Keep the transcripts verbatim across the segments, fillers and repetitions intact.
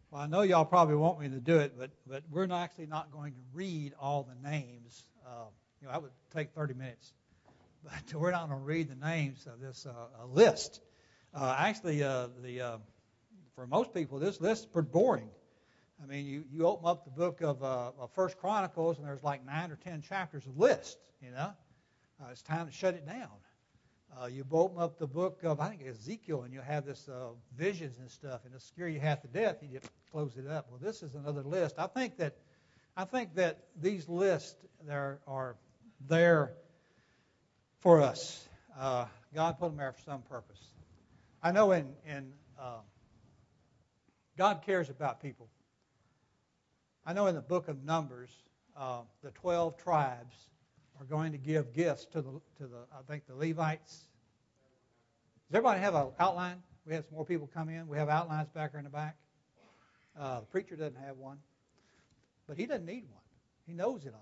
Well, I know y'all probably want me to do it, but but we're not actually not going to read all the names. Uh, you know, that would take thirty minutes, but we're not going to read the names of this uh, list. Uh, actually, uh, the uh, for most people, this list is pretty boring. I mean, you, you open up the book of, uh, of First Chronicles, and there's like nine or ten chapters of list. You know, uh, it's time to shut it down. Uh, you open up the book of, I think, Ezekiel, and you have this uh, visions and stuff, and it'll scare you half to death. You just close it up. Well, this is another list. I think that I think that these lists there are there for us. Uh, God put them there for some purpose. I know in in uh, God cares about people. I know in the book of Numbers, uh, the twelve tribes are going to give gifts to the to the I think the Levites. Does everybody have an outline? We have some more people come in. We have outlines back there in the back. Uh, the preacher doesn't have one, but he doesn't need one. He knows it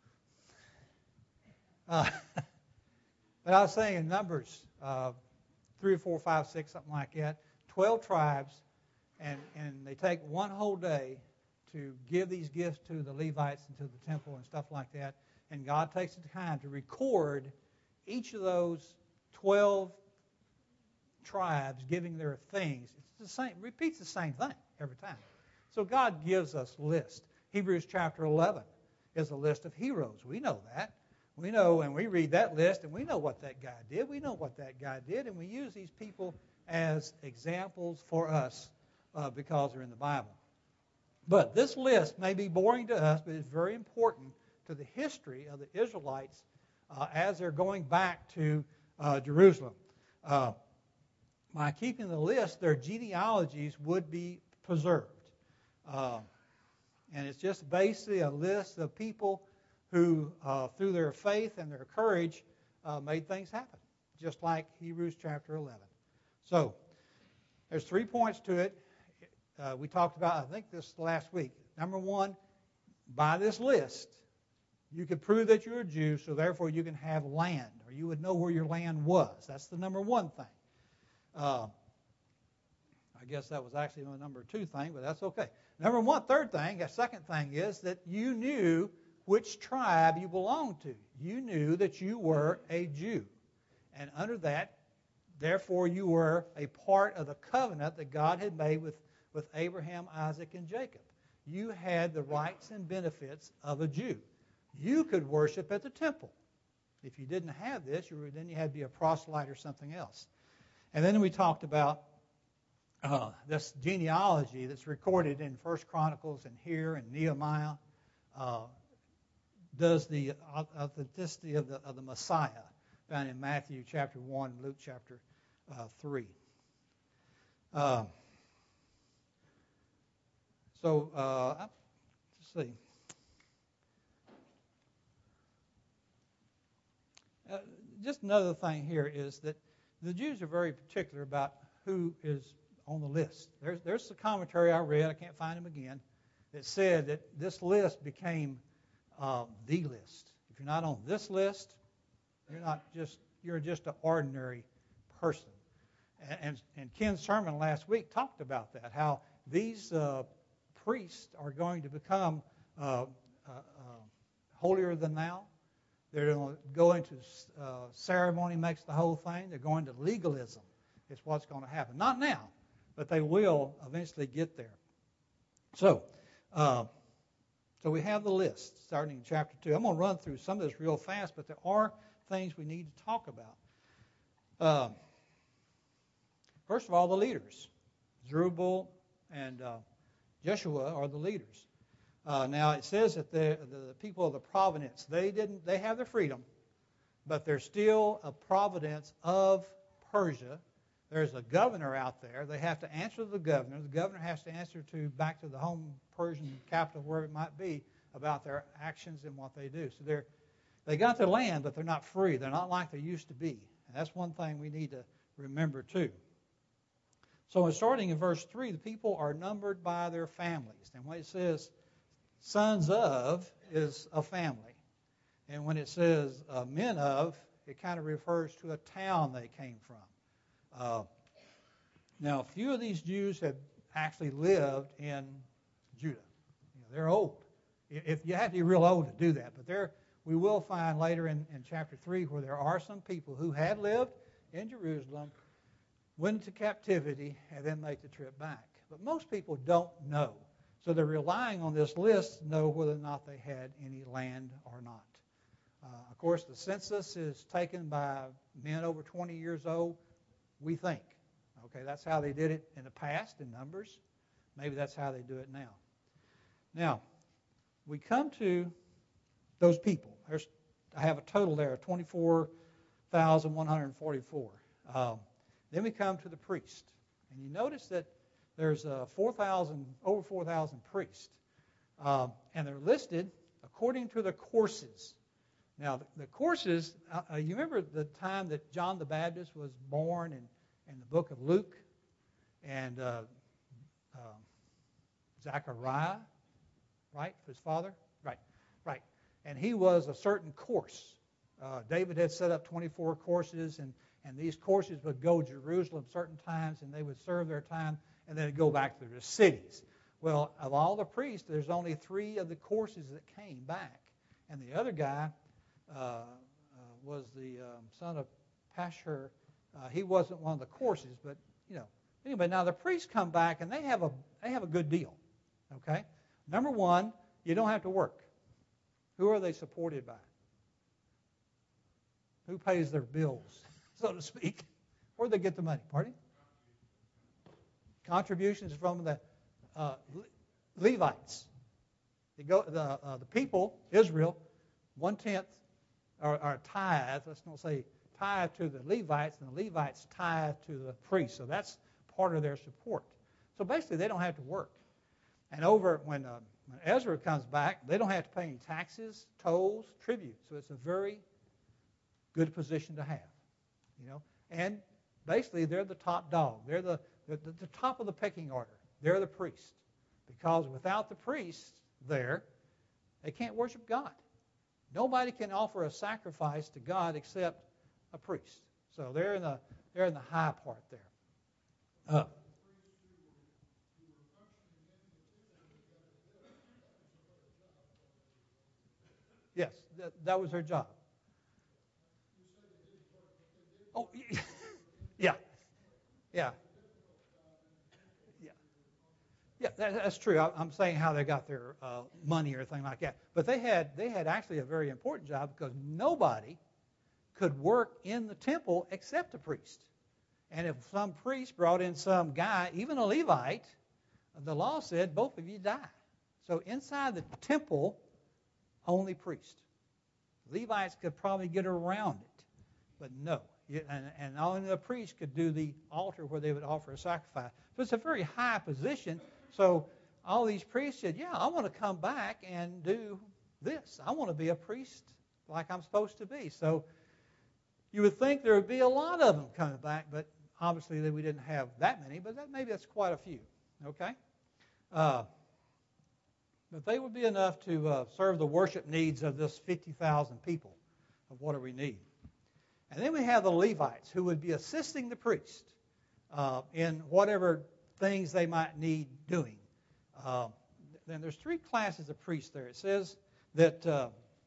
all. Uh, but I was saying in Numbers uh, three or four, five, six, something like that, twelve tribes, and and they take one whole day to give these gifts to the Levites and to the temple and stuff like that. And God takes the time to record each of those twelve tribes giving their things. It's the same, repeats the same thing every time. So God gives us lists. Hebrews chapter eleven is a list of heroes. We know that. We know, and we read that list, and we know what that guy did. We know what that guy did, and we use these people as examples for us uh, because they're in the Bible. But this list may be boring to us, but it's very important to the history of the Israelites uh, as they're going back to uh, Jerusalem. Uh, by keeping the list, their genealogies would be preserved. Uh, and it's just basically a list of people who, uh, through their faith and their courage, uh, made things happen, just like Hebrews chapter eleven. So, there's three points to it. Uh, we talked about, I think, this last week. Number one, by this list, you could prove that you're a Jew, so therefore you can have land, or you would know where your land was. That's the number one thing. Uh, I guess that was actually the number two thing, but that's okay. Number one, third thing, the second thing is that you knew which tribe you belonged to. You knew that you were a Jew. And under that, therefore, you were a part of the covenant that God had made with, with Abraham, Isaac, and Jacob. You had the rights and benefits of a Jew. You could worship at the temple. If you didn't have this, you were, then you had to be a proselyte or something else. And then we talked about uh, this genealogy that's recorded in First Chronicles and here and Nehemiah. Uh, does the authenticity of the of the Messiah found in Matthew chapter one, Luke chapter uh, three. Uh, so uh, let's see. Uh, just another thing here is that the Jews are very particular about who is on the list. There's there's a commentary I read, I can't find them again, that said that this list became uh, the list. If you're not on this list, you're not just you're just an ordinary person. And, and, and Ken's sermon last week talked about that, how these uh, priests are going to become uh, uh, uh, holier than thou. They're going to go into uh, ceremony makes the whole thing. They're going to legalism. It's what's going to happen. Not now, but they will eventually get there. So, uh, so we have the list starting in chapter two. I'm going to run through some of this real fast, but there are things we need to talk about. Uh, first of all, the leaders. Zerubbabel and uh, Jeshua are the leaders. Uh, now it says that the, the people of the province, they didn't, they have their freedom, but they're still a province of Persia. There's a governor out there. They have to answer to the governor. The governor has to answer to back to the home Persian capital, wherever it might be, about their actions and what they do. So they're they got their land, but they're not free. They're not like they used to be. And that's one thing we need to remember too. So starting in verse three, the people are numbered by their families. And when it says sons of is a family. And when it says uh, men of, it kind of refers to a town they came from. Uh, now, a few of these Jews had, actually lived in Judah. You know, they're old. If you have to be real old to do that, but there we will find later in, in chapter three where there are some people who had lived in Jerusalem, went into captivity, and then make the trip back. But most people don't know. So they're relying on this list to know whether or not they had any land or not. Uh, of course, the census is taken by men over twenty years old, we think. Okay, that's how they did it in the past in Numbers. Maybe that's how they do it now. Now, we come to those people. There's, I have a total there of twenty-four thousand one hundred forty-four. Um, then we come to the priest. And you notice that there's uh, four thousand, over four thousand priests. Um, and they're listed according to the courses. Now, the, the courses, uh, you remember the time that John the Baptist was born in, in the book of Luke? And uh, uh, Zechariah, right, his father? Right, right. And he was a certain course. Uh, David had set up twenty-four courses, and, and these courses would go to Jerusalem certain times, and they would serve their time, and then go back to their cities. Well, of all the priests, there's only three of the courses that came back. And the other guy uh, uh, was the um, son of Pashur. Uh, he wasn't one of the courses, but, you know. Anyway, now the priests come back, and they have a they have a good deal, okay? Number one, you don't have to work. Who are they supported by? Who pays their bills, so to speak? Where do they get the money? Pardon? Contributions from the uh, Levites. They go, the, uh, the people, Israel, one-tenth, or, or tithe, let's not say tithe to the Levites, and the Levites tithe to the priests. So that's part of their support. So basically, they don't have to work. And over, when, uh, when Ezra comes back, they don't have to pay any taxes, tolls, tribute. So it's a very good position to have, you know. And basically, they're the top dog. They're the, the, the top of the pecking order. They're the priest. Because without the priest there, they can't worship God. Nobody can offer a sacrifice to God except a priest. So they're in the they're in the high part there. Uh, yes, that, that was their job. Oh, yeah, yeah, yeah, yeah. That, that's true. I, I'm saying how they got their uh, money or anything like that. But they had they had actually a very important job because nobody could work in the temple except a priest. And if some priest brought in some guy, even a Levite, the law said both of you die. So inside the temple, only priest. Levites could probably get around it, but no. And, and only the priest could do the altar where they would offer a sacrifice. So it's a very high position. So all these priests said, yeah, I want to come back and do this. I want to be a priest like I'm supposed to be. So you would think there would be a lot of them coming back, but obviously we didn't have that many, but that, maybe that's quite a few. Okay? Uh, but they would be enough to uh, serve the worship needs of this fifty thousand people of what do we need. And then we have the Levites who would be assisting the priest uh, in whatever things they might need doing. Uh, then there's three classes of priests there. It says that uh,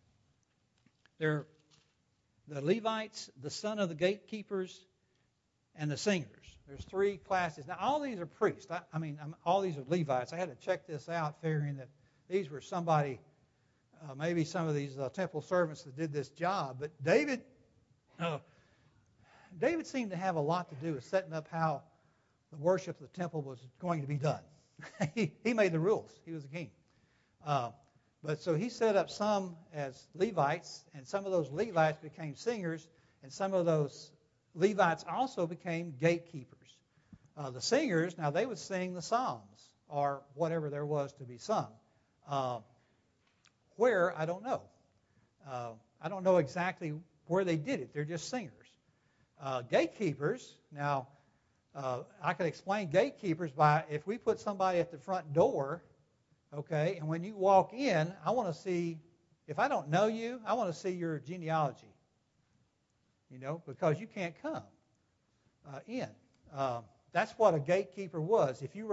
they're the Levites, the son of the gatekeepers, and the singers. There's three classes. Now, all these are priests. I, I mean, I'm, all these are Levites. I had to check this out, figuring that these were somebody, uh, maybe some of these uh, temple servants that did this job. But David, uh, David seemed to have a lot to do with setting up how the worship of the temple was going to be done. he, he made the rules. He was the king. Uh, But so he set up some as Levites, and some of those Levites became singers, and some of those Levites also became gatekeepers. Uh, the singers, now they would sing the psalms, or whatever there was to be sung. Uh, where, I don't know. Uh, I don't know exactly where they did it. They're just singers. Uh, gatekeepers, now, uh, I can explain gatekeepers by if we put somebody at the front door. Okay, and when you walk in, I want to see, if I don't know you, I want to see your genealogy, you know, because you can't come uh, in. Uh, that's what a gatekeeper was. If you were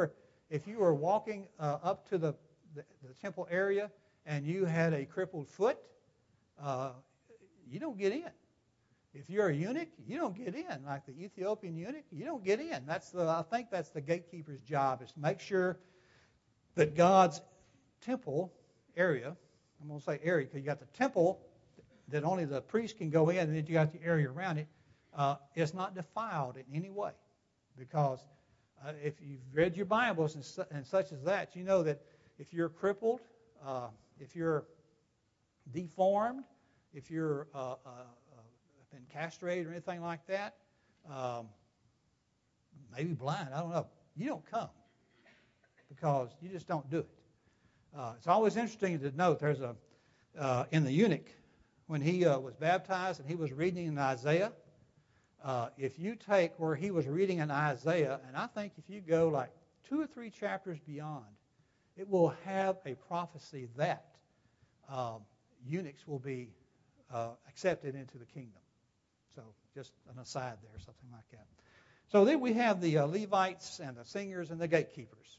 if you were walking uh, up to the, the, the temple area and you had a crippled foot, uh, you don't get in. If you're a eunuch, you don't get in. Like the Ethiopian eunuch, you don't get in. That's the I think that's the gatekeeper's job, is to make sure that God's temple area, I'm going to say area because you got the temple that only the priest can go in, and then you got the area around it, uh, is not defiled in any way. Because uh, if you've read your Bibles and, su- and such as that, you know that if you're crippled, uh, if you're deformed, if you're uh, uh, been castrated or anything like that, um, maybe blind, I don't know, you don't come because you just don't do it. Uh, it's always interesting to note there's a, uh, in the eunuch, when he uh, was baptized and he was reading in Isaiah, uh, if you take where he was reading in Isaiah, and I think if you go like two or three chapters beyond, it will have a prophecy that um, eunuchs will be uh, accepted into the kingdom. So just an aside there, something like that. So then we have the uh, Levites and the singers and the gatekeepers.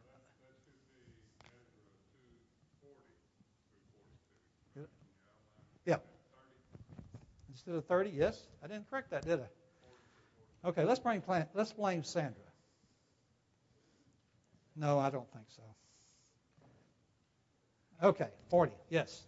Yeah. Instead of thirty, yes. I didn't correct that, did I? Okay, let's bring let's blame Sandra. No, I don't think so. Okay, forty, yes.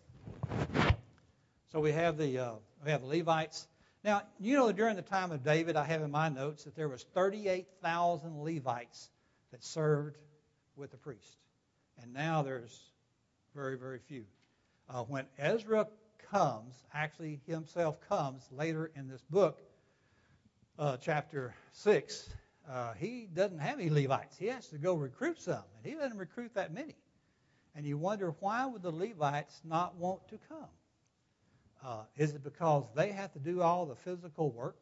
So we have the uh, we have the Levites. Now, you know, during the time of David, I have in my notes that there was thirty-eight thousand Levites that served with the priest. And now there's very, very few. Uh, when Ezra comes, actually himself comes later in this book, uh, chapter six, uh, he doesn't have any Levites. He has to go recruit some, and he doesn't recruit that many. And you wonder, why would the Levites not want to come? Uh, is it because they have to do all the physical work?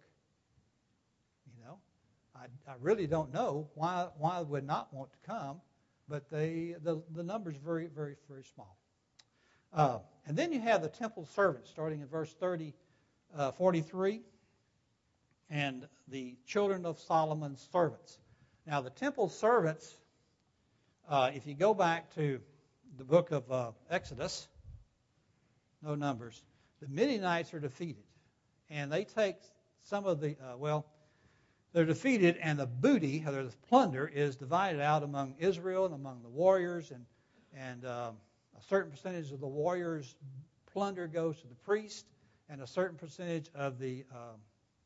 You know, I, I really don't know why why they would not want to come, but they the the number's very very very small. Uh, and then you have the temple servants, starting in verse thirty, uh, forty-three, and the children of Solomon's servants. Now the temple servants, uh, if you go back to the book of uh, Exodus, no Numbers. The Midianites are defeated, and they take some of the, uh, well, they're defeated, and the booty, or the plunder, is divided out among Israel and among the warriors, and, and um, a certain percentage of the warriors' plunder goes to the priest, and a certain percentage of the um,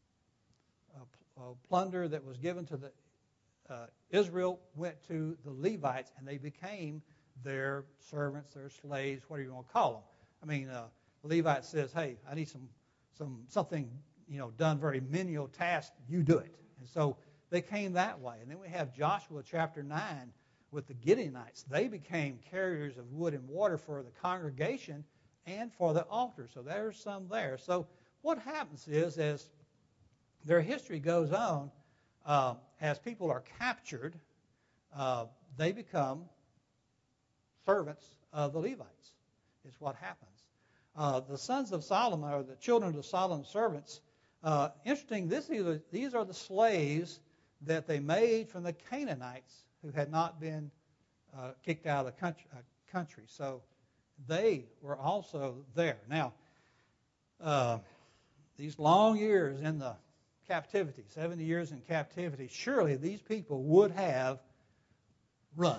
uh, uh, plunder that was given to the uh, Israel went to the Levites, and they became their servants, their slaves, whatever you want to call them. I mean, uh, Levite says, "Hey, I need some, some something, you know, done, very menial task. You do it." And so they came that way. And then we have Joshua chapter nine with the Gideonites. They became carriers of wood and water for the congregation and for the altar. So there's some there. So what happens is, as their history goes on, uh, as people are captured, uh, they become servants of the Levites. Is what happens. Uh, the sons of Solomon, or the children of Solomon's servants, uh, interesting, this is a, these are the slaves that they made from the Canaanites who had not been uh, kicked out of the country, uh, country. So they were also there. Now, uh, these long years in the captivity, seventy years in captivity, surely these people would have run.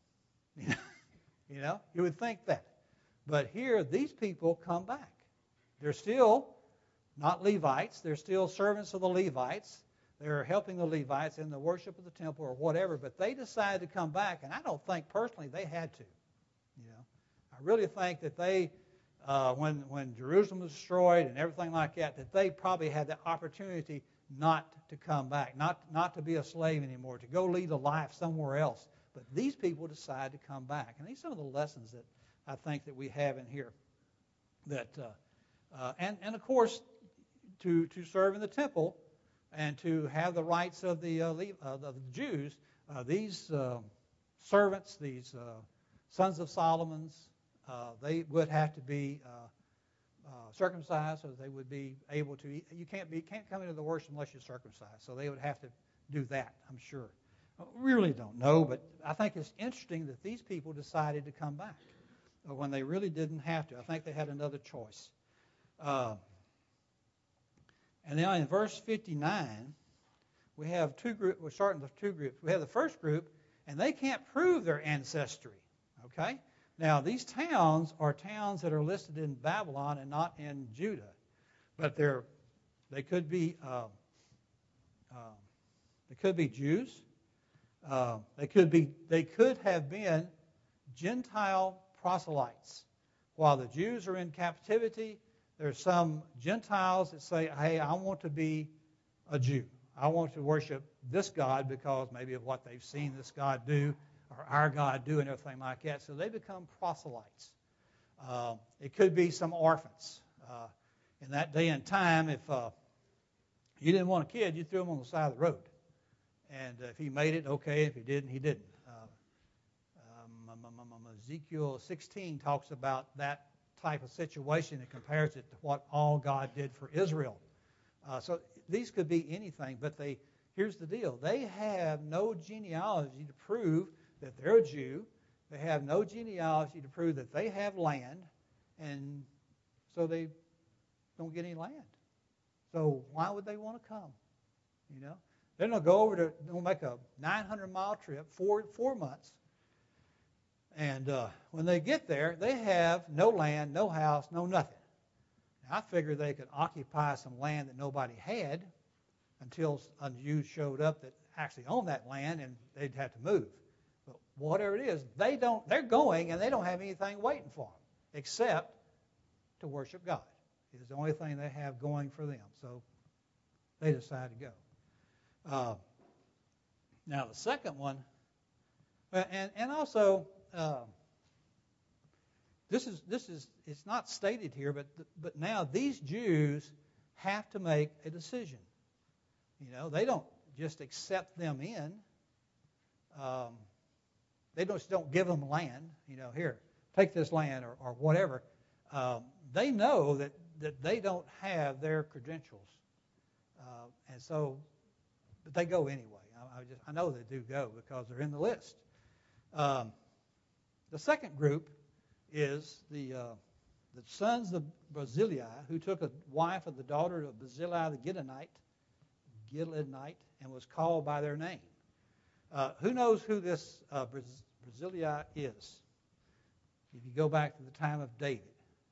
You know, you would think that. But here, these people come back. They're still not Levites. They're still servants of the Levites. They're helping the Levites in the worship of the temple or whatever. But they decided to come back, and I don't think personally they had to. You know, I really think that they, uh, when when Jerusalem was destroyed and everything like that, that they probably had the opportunity not to come back, not not to be a slave anymore, to go lead a life somewhere else. But these people decided to come back, and these are some of the lessons that I think that we have in here. That uh, uh, and and of course, to to serve in the temple and to have the rights of the uh, of the Jews, uh, these uh, servants, these uh, sons of Solomon's, uh, they would have to be uh, uh, circumcised, so they would be able to eat. You can't be can't come into the worship unless you're circumcised. So they would have to do that, I'm sure. We really don't know, but I think it's interesting that these people decided to come back when they really didn't have to. I think they had another choice. Uh, and then in verse fifty-nine, we have two groups. We're starting with two groups. We have the first group, and they can't prove their ancestry. Okay? Now, these towns are towns that are listed in Babylon and not in Judah. But they're, they could be uh, uh, they could be Jews. Uh, they could be they could have been Gentile proselytes. While the Jews are in captivity, there's some Gentiles that say, "Hey, I want to be a Jew. I want to worship this God because maybe of what they've seen this God do or our God do and everything like that." So they become proselytes. Uh, it could be some orphans. Uh, in that day and time, if uh, you didn't want a kid, you threw him on the side of the road. And if he made it, okay. If he didn't, he didn't. Uh, um, Ezekiel sixteen talks about that type of situation and compares it to what all God did for Israel. Uh, so these could be anything, but they here's the deal. They have no genealogy to prove that they're a Jew. They have no genealogy to prove that they have land, and so they don't get any land. So why would they want to come? You know? They're going to go over to, they'll make a nine hundred mile trip, four, four months. And uh, when they get there, they have no land, no house, no nothing. Now, I figured they could occupy some land that nobody had until a Jew showed up that actually owned that land, and they'd have to move. But whatever it is, they don't, they're going, and they don't have anything waiting for them except to worship God. It's the only thing they have going for them. So they decide to go. Uh, now the second one, and and also uh, this is this is it's not stated here, but but now these Jews have to make a decision. You know, they don't just accept them in. Um, they don't just don't give them land. You know, here, take this land or or whatever. Um, they know that that they don't have their credentials, uh, and so. But they go anyway. I, I, just, I know they do go because they're in the list. Um, the second group is the uh, the sons of Barzillai, who took a wife of the daughter of Barzillai the Gileadite, Gileadite, and was called by their name. Uh, who knows who this uh, Barzillai is? If you go back to the time of David.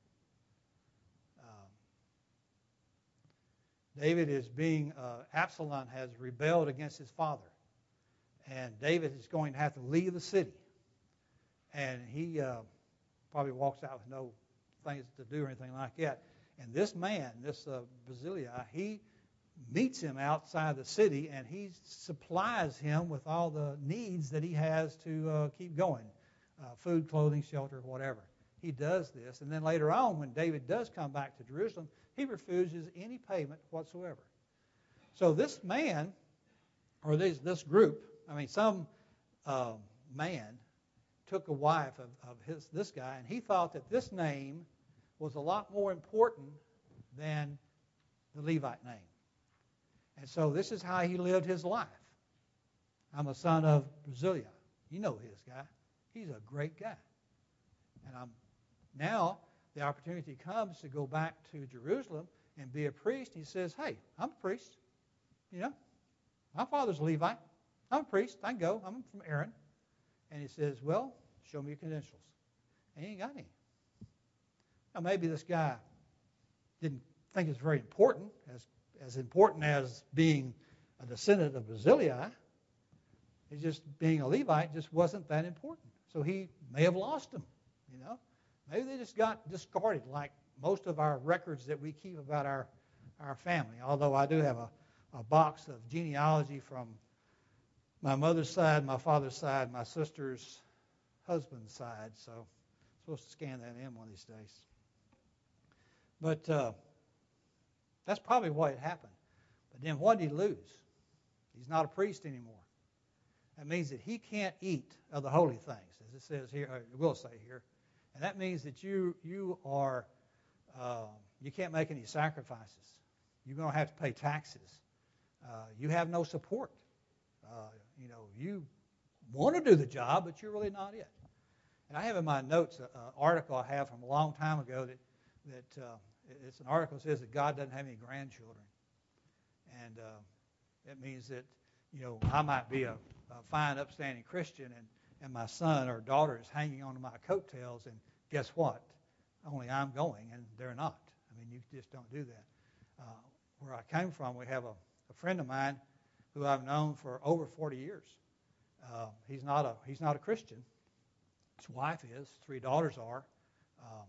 David is being, uh, Absalom has rebelled against his father. And David is going to have to leave the city. And he uh, probably walks out with no things to do or anything like that. And this man, this uh, Barzillai, he meets him outside the city, and he supplies him with all the needs that he has to uh, keep going. Uh, food, clothing, shelter, whatever. He does this. And then later on, when David does come back to Jerusalem, he refuses any payment whatsoever. So this man, or this, this group, I mean, some uh, man took a wife of, of his this guy, and he thought that this name was a lot more important than the Levite name. And so this is how he lived his life. I'm a son of Barzillai. You know his guy. He's a great guy. And I'm now the opportunity comes to go back to Jerusalem and be a priest. He says, hey, I'm a priest. You know, my father's a Levite. I'm a priest. I can go. I'm from Aaron. And he says, well, show me your credentials. And he ain't got any. Now, maybe this guy didn't think it's very important, as, as important as being a descendant of Barzillai. It's just being a Levite just wasn't that important. So he may have lost them, you know. Maybe they just got discarded like most of our records that we keep about our, our family. Although I do have a, a box of genealogy from my mother's side, my father's side, my sister's husband's side. So I'm supposed to scan that in one of these days. But uh, that's probably why it happened. But then what did he lose? He's not a priest anymore. That means that he can't eat of the holy things, as it says here, or it will say here. And that means that you you are uh, you can't make any sacrifices. You're going to have to pay taxes. Uh, you have no support. Uh, Uh, you know, you want to do the job, but you're really not it. And I have in my notes an article I have from a long time ago that, that uh, it's an article that says that God doesn't have any grandchildren. And uh, it means that, you know, I might be a, a fine, upstanding Christian, and, and my son or daughter is hanging onto my coattails, and guess what? Only I'm going, and they're not. I mean, you just don't do that. Uh, where I came from, we have a, a friend of mine who I've known for over forty years. Uh, he's not a he's not a Christian. His wife is. Three daughters are. Um,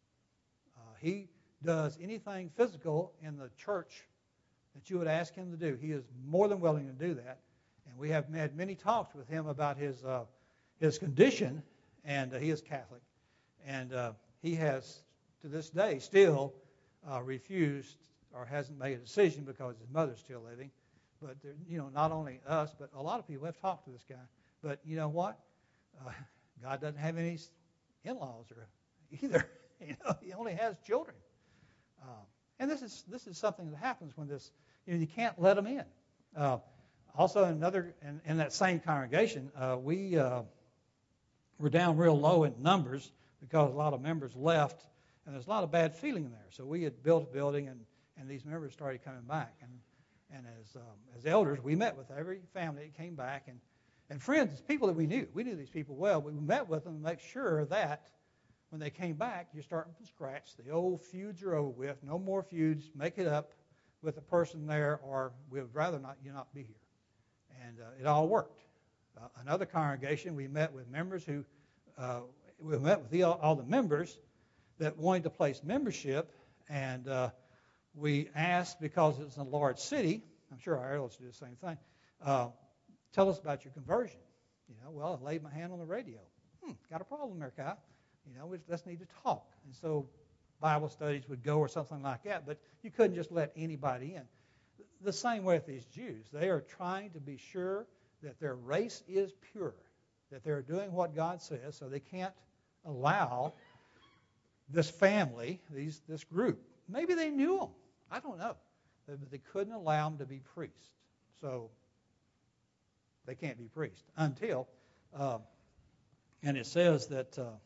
uh, he does anything physical in the church that you would ask him to do. He is more than willing to do that. And we have had many talks with him about his uh, his condition, and uh, he is Catholic. And uh, he has, to this day, still uh, refused or hasn't made a decision because his mother's still living. But, there, you know, not only us, but a lot of people have talked to this guy. But you know what? Uh, God doesn't have any in-laws or either. You know, he only has children. Uh, and this is this is something that happens when this, you know, you can't let them in. Uh, also, another in, in that same congregation, uh, we uh, were down real low in numbers because a lot of members left, and there's a lot of bad feeling there. So we had built a building, and, and these members started coming back. And and as um, as elders, we met with every family that came back, and, and friends, people that we knew. We knew these people well. We met with them to make sure that when they came back, you're starting from scratch. The old feuds are over with. No more feuds. Make it up with the person there, or we would rather not you not be here. And uh, it all worked. Uh, another congregation, we met with members who, uh, we met with the, all the members that wanted to place membership, and uh, we asked, because it's in a large city, I'm sure our elders do the same thing, uh, tell us about your conversion. You know, well, I laid my hand on the radio. Hmm, got a problem there, Kai. You know, we just need to talk. And so Bible studies would go or something like that, but you couldn't just let anybody in. The same way with these Jews. They are trying to be sure that their race is pure, that they're doing what God says, so they can't allow this family, these this group. Maybe they knew them. I don't know. But they couldn't allow them to be priests. So they can't be priests until, uh, and it says that uh,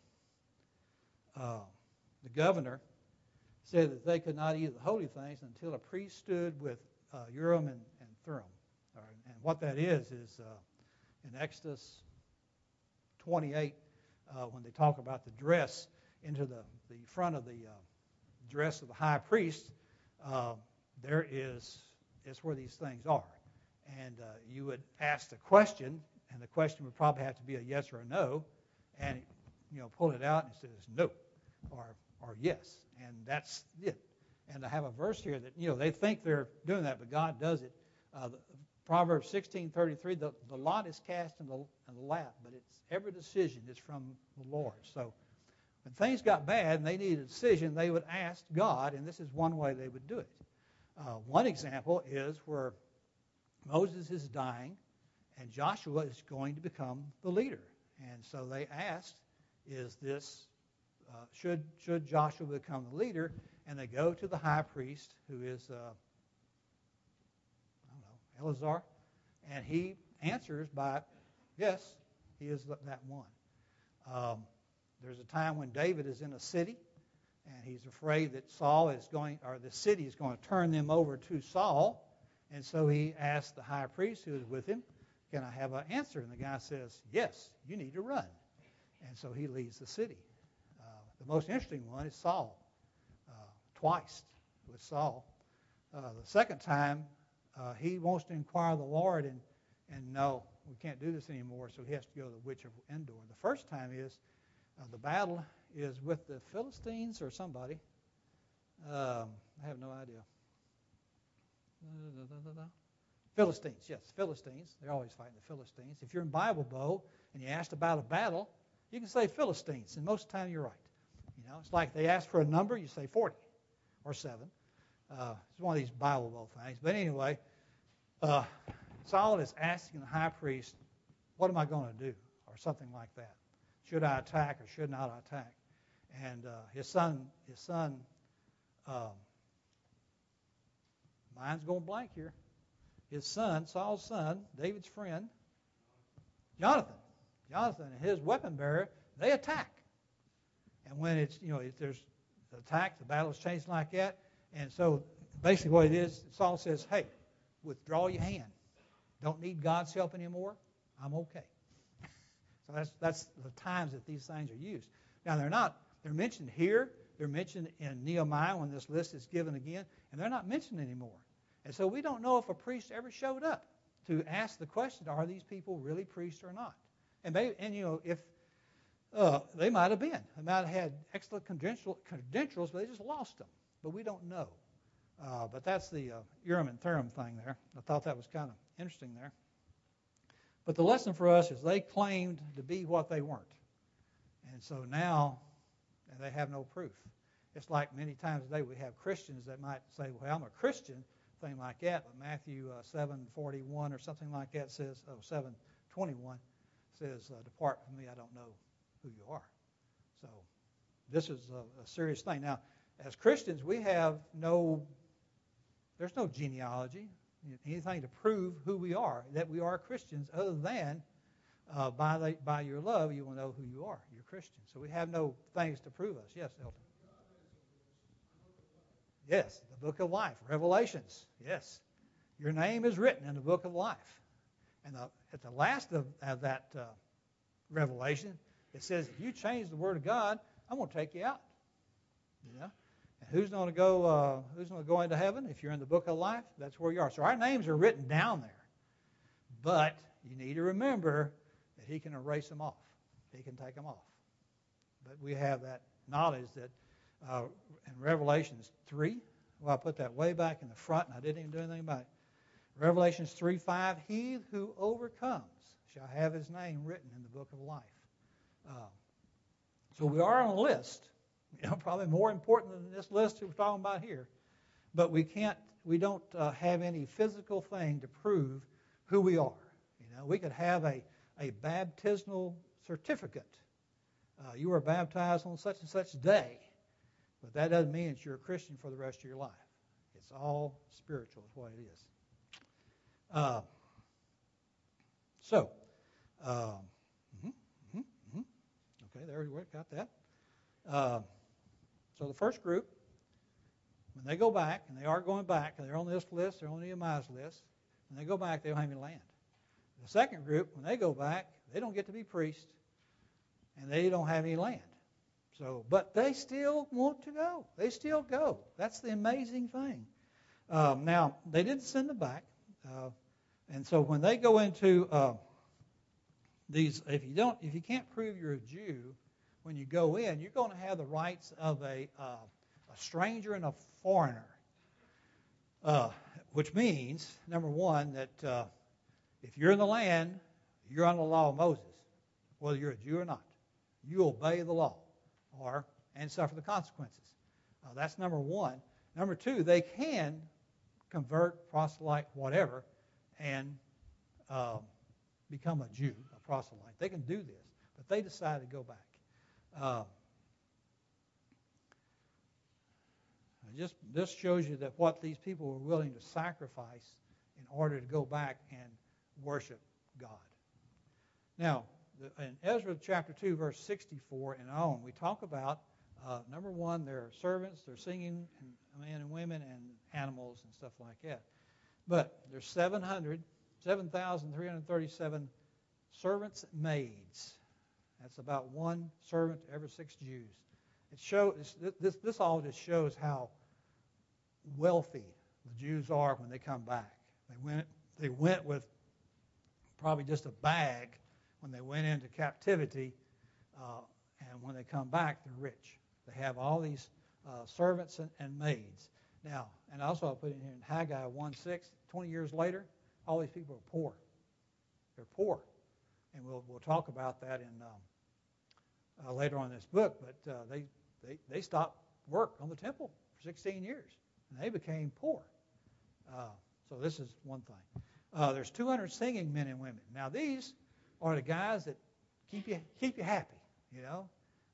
uh, the governor said that they could not eat the holy things until a priest stood with uh, Urim and, and Thummim. Right? And what that is is uh, in Exodus twenty-eight, uh, when they talk about the dress into the, the front of the uh, dress of the high priest, uh, there is is where these things are. And uh, you would ask the question, and the question would probably have to be a yes or a no, and you know pull it out and it says no or or yes, and that's it. And I have a verse here that you know they think they're doing that, but God does it. Uh, the, Proverbs sixteen thirty-three, the, the lot is cast in the, in the lap, but it's every decision is from the Lord. So when things got bad and they needed a decision, they would ask God, and this is one way they would do it. Uh, one example is where Moses is dying, and Joshua is going to become the leader. And so they asked, is this, uh, should, should Joshua become the leader? And they go to the high priest, who is... Uh, Eleazar, and he answers by, yes, he is that one. Um, there's a time when David is in a city, and he's afraid that Saul is going, or the city is going to turn them over to Saul, and so he asks the high priest who is with him, can I have an answer? And the guy says, yes, you need to run. And so he leaves the city. Uh, the most interesting one is Saul, uh, twice with Saul. Uh, the second time, Uh, he wants to inquire of the Lord, and, and no, we can't do this anymore, so he has to go to the witch of Endor. The first time is, uh, the battle is with the Philistines or somebody. Um, I have no idea. Da, da, da, da, da. Philistines, yes, Philistines. They're always fighting the Philistines. If you're in Bible Bow and you asked about a battle, you can say Philistines, and most of the time you're right. You know, it's like they ask for a number, you say forty or seven. Uh, it's one of these Bible Bowl things. But anyway, uh, Saul is asking the high priest, what am I going to do? Or something like that. Should I attack or should not I attack? And uh, his son, his son, um, mine's going blank here. his son, Saul's son, David's friend, Jonathan. Jonathan and his weapon bearer, they attack. And when it's, you know, if there's an attack, the battle is changed like that. And so basically what it is, Saul says, hey, withdraw your hand. Don't need God's help anymore. I'm okay. So that's that's the times that these things are used. Now, they're not, they're mentioned here. They're mentioned in Nehemiah when this list is given again. And they're not mentioned anymore. And so we don't know if a priest ever showed up to ask the question, are these people really priests or not? And, maybe, and you know, if uh, they might have been. They might have had excellent credential, credentials, but they just lost them. But we don't know. Uh, but that's the uh, Urim and Thummim thing there. I thought that was kind of interesting there. But the lesson for us is they claimed to be what they weren't. And so now they have no proof. It's like many times today we have Christians that might say, well, I'm a Christian, thing like that. But Matthew uh, seven forty-one or something like that says, oh, seven twenty-one says, uh, depart from me, I don't know who you are. So this is a, a serious thing. Now, as Christians, we have no, there's no genealogy, anything to prove who we are, that we are Christians, other than uh, by the, by your love, you will know who you are. You're Christian. So we have no things to prove us. Yes, Elton. Yes, the book of life, Revelations. Yes, your name is written in the book of life. And the, at the last of, of that uh, Revelation, it says, if you change the Word of God, I'm going to take you out. You know? And who's going to go? Uh, who's going to go into heaven? If you're in the book of life, that's where you are. So our names are written down there, but you need to remember that He can erase them off. He can take them off. But we have that knowledge that uh, in Revelations three. Well, I put that way back in the front, and I didn't even do anything about it. Revelations three five. He who overcomes shall have his name written in the book of life. Uh, so we are on a list. You know, probably more important than this list we're talking about here. But we can't, we don't uh, have any physical thing to prove who we are. You know, we could have a, a baptismal certificate. Uh, you were baptized on such and such day. But that doesn't mean that you're a Christian for the rest of your life. It's all spiritual is what it is. Uh, so, um, mm-hmm, mm-hmm, mm-hmm. Okay, there we got that. Uh, So the first group, when they go back, and they are going back, and they're on this list, they're on Nehemiah's list, when they go back, they don't have any land. The second group, when they go back, they don't get to be priests, and they don't have any land. So, but they still want to go. They still go. That's the amazing thing. Um, now, they didn't send them back, uh, and so when they go into uh, these, if you don't, if you can't prove you're a Jew, when you go in, you're going to have the rights of a, uh, a stranger and a foreigner, uh, which means, number one, that uh, if you're in the land, you're under the law of Moses, whether you're a Jew or not. You obey the law or and suffer the consequences. Uh, that's number one. Number two, they can convert, proselyte, whatever, and uh, become a Jew, a proselyte. They can do this, but they decide to go back. Uh, just this shows you that what these people were willing to sacrifice in order to go back and worship God. Now, the, in Ezra chapter two, verse sixty-four and on, we talk about, uh, number one, their servants, their singing and men and women and animals and stuff like that. But there's seven hundred, seven thousand three hundred thirty-seven servants and maids. That's about one servant to every six Jews. It shows this. This all just shows how wealthy the Jews are when they come back. They went. They went with probably just a bag when they went into captivity, uh, and when they come back, they're rich. They have all these uh, servants and, and maids. Now, and also I put in here in Haggai one six. twenty years later, all these people are poor. They're poor. And we'll we'll talk about that in um, uh, later on in this book. But uh, they, they they stopped work on the temple for sixteen years, and they became poor. Uh, so this is one thing. Uh, there's two hundred singing men and women. Now these are the guys that keep you keep you happy. You know,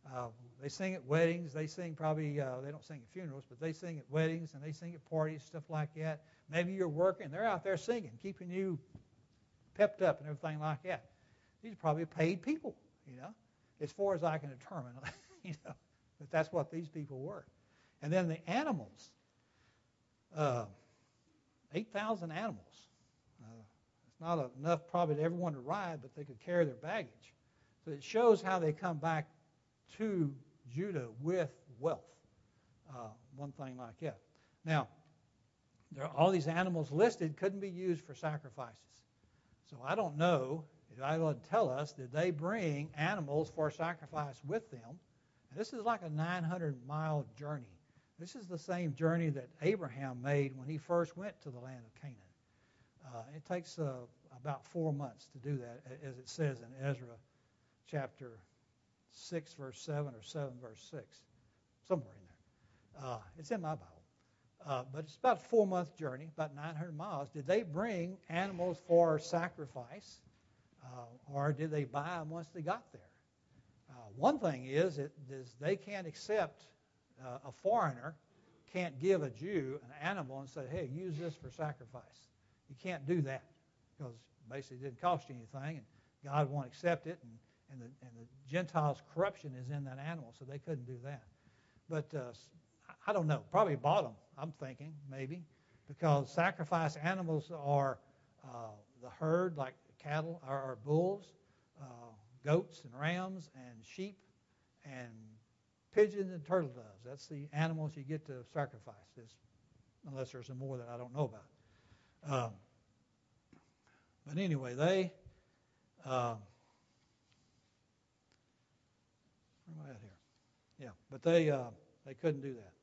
Uh, they sing at weddings. They sing probably, uh, they don't sing at funerals, but they sing at weddings and they sing at parties, stuff like that. Maybe you're working. They're out there singing, keeping you pepped up and everything like that. These are probably paid people, you know, as far as I can determine, you know. But that's what these people were. And then the animals, uh, eight thousand animals. Uh, it's not enough probably to everyone to ride, but they could carry their baggage. So it shows how they come back to Judah with wealth, uh, one thing like that. Now, there are all these animals listed couldn't be used for sacrifices. So I don't know, if I would tell us, did they bring animals for sacrifice with them? And this is like a nine hundred mile journey. This is the same journey that Abraham made when he first went to the land of Canaan. Uh, it takes uh, about four months to do that, as it says in Ezra chapter six, verse seven, or seven, verse six, somewhere in there. Uh, it's in my Bible. Uh, but it's about a four-month journey, about nine hundred miles. Did they bring animals for sacrifice, uh, or did they buy them once they got there? Uh, one thing is, it, is they can't accept, uh, a foreigner can't give a Jew an animal and say, hey, use this for sacrifice. You can't do that because basically it didn't cost you anything, and God won't accept it, and, and, the, and the Gentiles' corruption is in that animal, so they couldn't do that. But uh, I don't know, probably bought them, I'm thinking, maybe, because sacrifice animals are uh, the herd, like cattle, or, or bulls, uh, goats and rams and sheep and pigeons and turtle doves. That's the animals you get to sacrifice, this, unless there's some more that I don't know about. Um, but anyway, they, uh, where am I at here? Yeah, but they uh, they couldn't do that.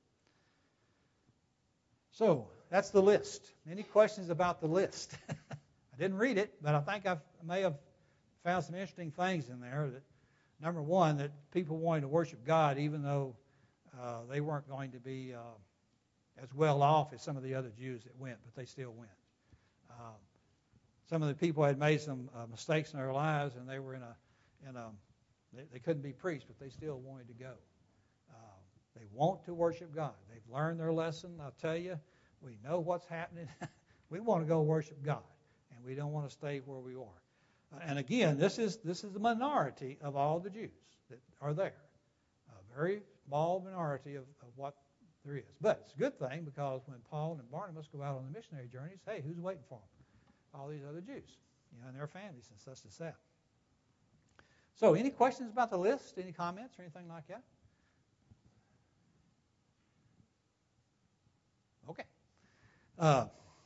So that's the list. Any questions about the list? I didn't read it, but I think I've, I may have found some interesting things in there. That number one, that people wanted to worship God even though uh, they weren't going to be uh, as well off as some of the other Jews that went, but they still went. Um, some of the people had made some uh, mistakes in their lives, and they were in a, in a they, they couldn't be priests, but they still wanted to go. Uh, they want to worship God. They've learned their lesson. I'll tell you, we know what's happening. We want to go worship God, and we don't want to stay where we are. Uh, and again, this is this is the minority of all the Jews that are there. A very small minority of, of what there is. But it's a good thing, because when Paul and Barnabas go out on the missionary journeys, hey, who's waiting for them? All these other Jews, you know, and their families and such as that. So any questions about the list? Any comments or anything like that? Okay. Uh,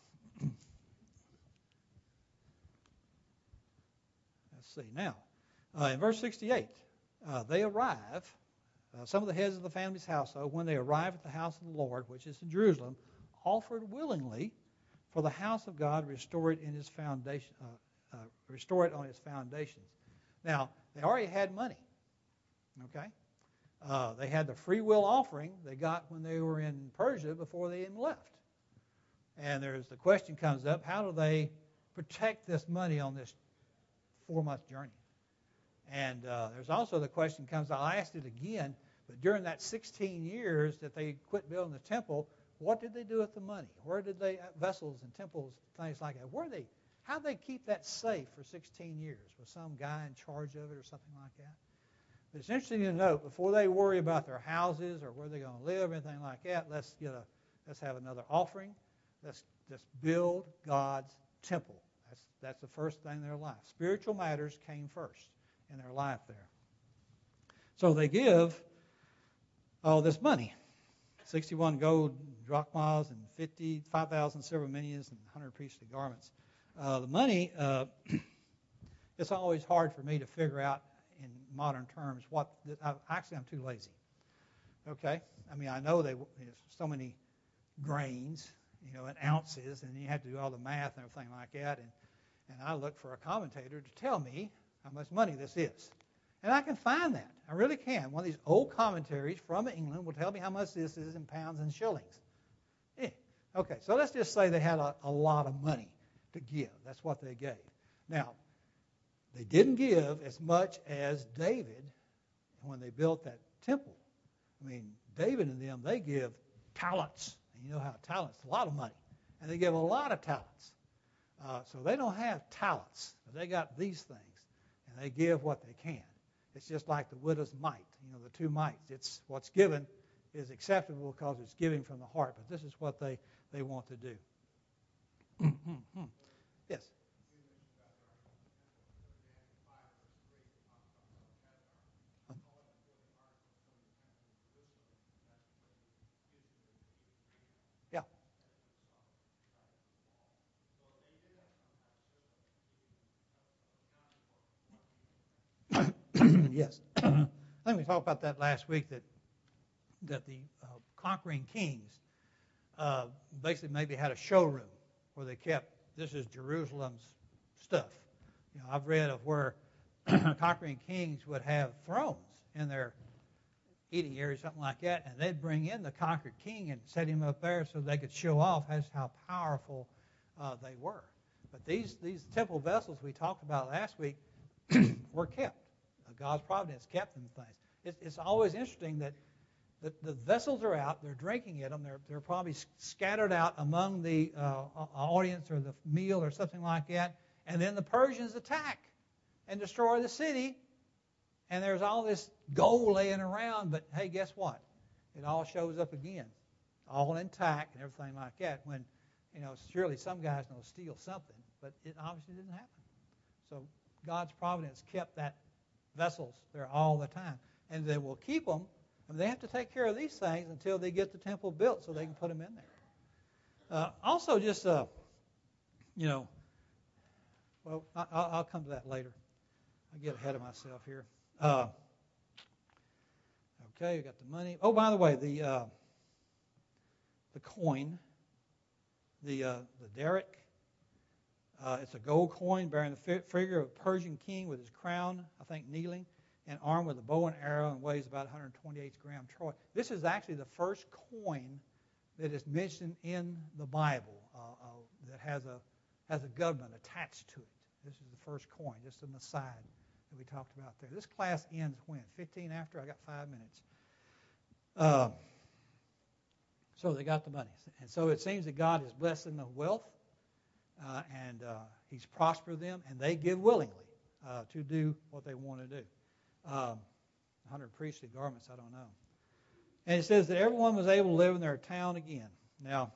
let's see. Now, uh, in verse sixty-eight, uh, they arrive, uh, some of the heads of the family's household, when they arrive at the house of the Lord, which is in Jerusalem, offered willingly for the house of God, restore it in its foundation, uh, uh, restore it on its foundations. Now, they already had money. Okay, uh, they had the free will offering they got when they were in Persia before they even left. And there's the question comes up: how do they protect this money on this four-month journey? And uh, there's also the question comes. I'll ask it again. But during that sixteen years that they quit building the temple, what did they do with the money? Where did they, vessels and temples, things like that, where they, how did they keep that safe for sixteen years? Was some guy in charge of it or something like that? But it's interesting to note, before they worry about their houses or where they're going to live or anything like that, let's get a, let's have another offering. Let's just build God's temple. That's, that's the first thing in their life. Spiritual matters came first in their life there. So they give all this money. sixty-one gold drachmas and fifty-five thousand silver minas and one hundred priestly garments. Uh, the money, uh, it's always hard for me to figure out in modern terms what, I, actually I'm too lazy. Okay? I mean, I know they there's so many grains, you know, and ounces, and you have to do all the math and everything like that, and, and I look for a commentator to tell me how much money this is. And I can find that. I really can. One of these old commentaries from England will tell me how much this is in pounds and shillings. Yeah. Okay, so let's just say they had a, a lot of money to give. That's what they gave. Now, they didn't give as much as David when they built that temple, I mean, David and them, they give talents. And you know how talents, a lot of money. And they give a lot of talents. Uh, so they don't have talents. They got these things. And they give what they can. It's just like the widow's mite, you know, the two mites. It's what's given is acceptable because it's giving from the heart. But this is what they, they want to do. Yes. Yeah. Yes. I think we talked about that last week, that that the uh, conquering kings uh, basically maybe had a showroom where they kept, this is Jerusalem's stuff. You know, I've read of where conquering kings would have thrones in their eating area, something like that, and they'd bring in the conquered king and set him up there so they could show off as how powerful uh, they were. But these, these temple vessels we talked about last week were kept. God's providence kept them things. It's, it's always interesting that the, the vessels are out, they're drinking at them, they're, they're probably scattered out among the uh, audience or the meal or something like that, and then the Persians attack and destroy the city, and there's all this gold laying around, but hey, guess what? It all shows up again, all intact and everything like that, when, you know, surely some guys know steal something, but it obviously didn't happen. So God's providence kept that vessels there all the time. And they will keep them, and they have to take care of these things until they get the temple built so they can put them in there. Uh, also, just, uh, you know, well, I, I'll, I'll come to that later. I get ahead of myself here. Uh, okay, we got the money. Oh, by the way, the uh, the coin, the uh, the derrick, Uh, it's a gold coin bearing the figure of a Persian king with his crown, I think, kneeling, and armed with a bow and arrow, and weighs about one hundred twenty-eight grams troy. This is actually the first coin that is mentioned in the Bible uh, uh, that has a has a government attached to it. This is the first coin, just an aside that we talked about there. This class ends when? fifteen after? I got five minutes. Uh, so they got the money. And so it seems that God is blessing them with wealth. Uh, and uh, he's prospered them, and they give willingly uh, to do what they want to do. Um, one hundred priestly garments, I don't know. And it says that everyone was able to live in their town again. Now,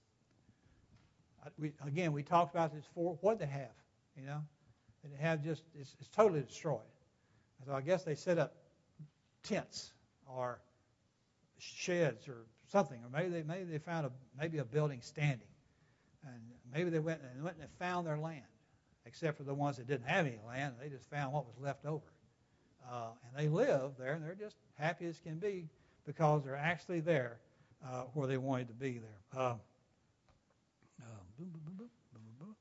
we, again, we talked about this before. What did they have? You know, they have just it's, it's totally destroyed. So I guess they set up tents or sheds or something, or maybe they maybe they found a maybe a building standing. And maybe they went and went and found their land, except for the ones that didn't have any land. They just found what was left over. Uh, and they live there, and they're just happy as can be because they're actually there uh, where they wanted to be there. Uh, uh, boom, boom, boom, boom, boom, boom.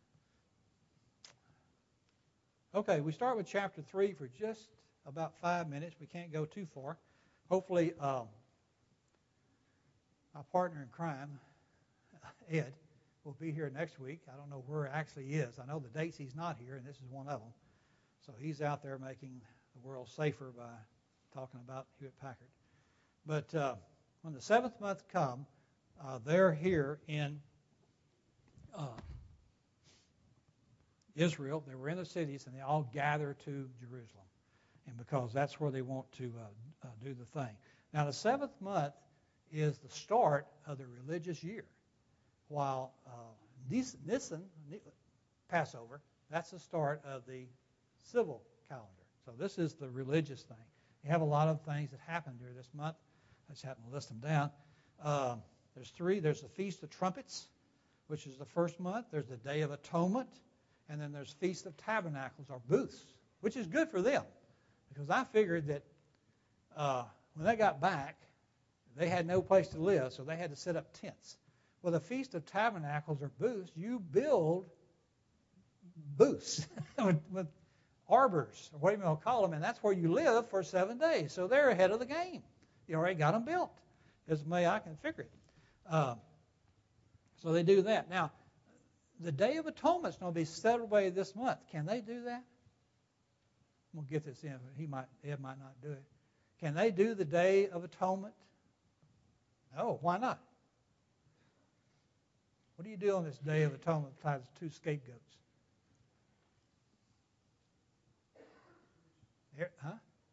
Okay, we start with chapter three for just about five minutes. We can't go too far. Hopefully, um, my partner in crime, Ed, will be here next week. I don't know where it actually is. I know the dates he's not here, and this is one of them. So he's out there making the world safer by talking about Hewlett-Packard. But uh, when the seventh month come, uh, they're here in uh, Israel. They were in the cities, and they all gather to Jerusalem, and because that's where they want to uh, uh, do the thing. Now, the seventh month is the start of the religious year. While uh, Nisan, Passover, that's the start of the civil calendar. So this is the religious thing. You have a lot of things that happen during this month. I just happen to list them down. Uh, there's three. There's the Feast of Trumpets, which is the first month. There's the Day of Atonement. And then there's Feast of Tabernacles, or booths, which is good for them. Because I figured that uh, when they got back, they had no place to live, so they had to set up tents. Well, the Feast of Tabernacles or booths, you build booths with, with arbors, or whatever you want to call them, and that's where you live for seven days. So they're ahead of the game. You already got them built, as may I can figure it. Uh, so they do that. Now, the Day of Atonement is going to be celebrated this month. Can they do that? We'll get this in. He might, Ed might not do it. Can they do the Day of Atonement? No, why not? What do you do on this Day of Atonement besides two scapegoats? Here, huh?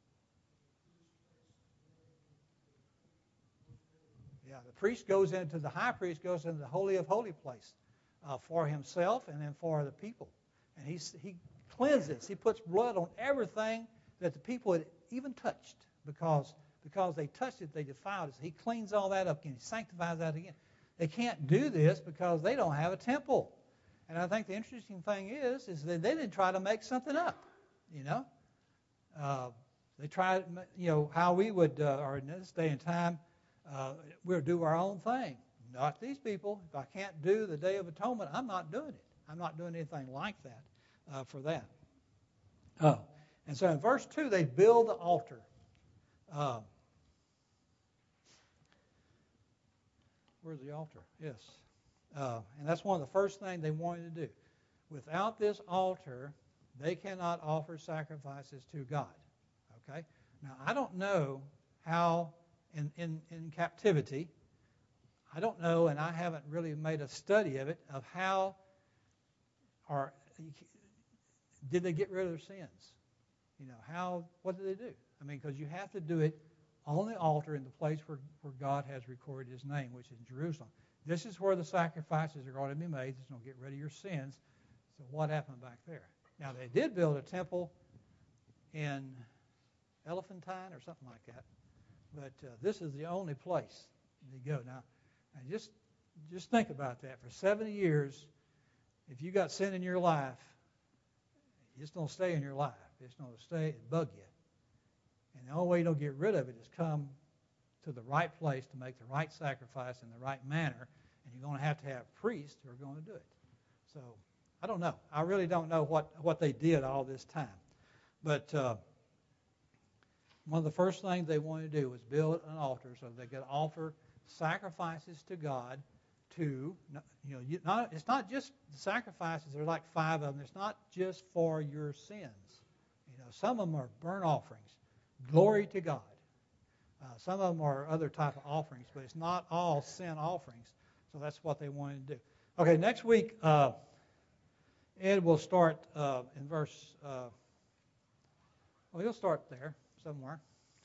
Yeah, the priest goes into, the high priest goes into the Holy of Holy place uh, for himself and then for the people. And he, he cleanses, he puts blood on everything that the people had even touched because, because they touched it, they defiled it. So he cleans all that up again, he sanctifies that again. They can't do this because they don't have a temple. And I think the interesting thing is, is that they didn't try to make something up, you know. Uh, they tried, you know, how we would, uh, or in this day and time, uh, we'll do our own thing. Not these people. If I can't do the Day of Atonement, I'm not doing it. I'm not doing anything like that uh, for that. Oh, and so in verse two, they build the altar. Uh, where's the altar? Yes. Uh, and that's one of the first things they wanted to do. Without this altar, they cannot offer sacrifices to God. Okay? Now, I don't know how, in, in, in captivity, I don't know, and I haven't really made a study of it, of how, or did they get rid of their sins? You know, how, what did they do? I mean, because you have to do it on the altar in the place where, where God has recorded his name, which is Jerusalem. This is where the sacrifices are going to be made. It's going to get rid of your sins. So what happened back there? Now, they did build a temple in Elephantine or something like that. But uh, this is the only place they go. Now, now, just just think about that. For seventy years, if you got sin in your life, it's going to stay in your life. It's going to stay and bug you. And the only way you don't get rid of it is come to the right place to make the right sacrifice in the right manner. And you're going to have to have priests who are going to do it. So I don't know. I really don't know what, what they did all this time. But uh, one of the first things they wanted to do was build an altar so they could offer sacrifices to God to, you know, you, not, it's not just the sacrifices. There's like five of them. It's not just for your sins. You know, some of them are burnt offerings. Glory to God. Uh, some of them are other type of offerings, but it's not all sin offerings. So that's what they wanted to do. Okay, next week, uh, Ed will start uh, in verse, uh, well, he'll start there somewhere.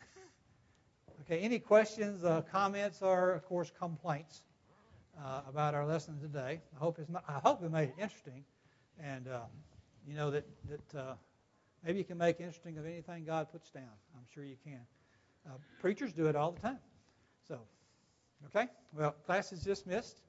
Okay, any questions, uh, comments, or, of course, complaints uh, about our lesson today? I hope it's not, I hope it made it interesting. And, uh, you know, that, that uh, maybe you can make interesting of anything God puts down. I'm sure you can. Uh, preachers do it all the time. So, okay, well, class is dismissed.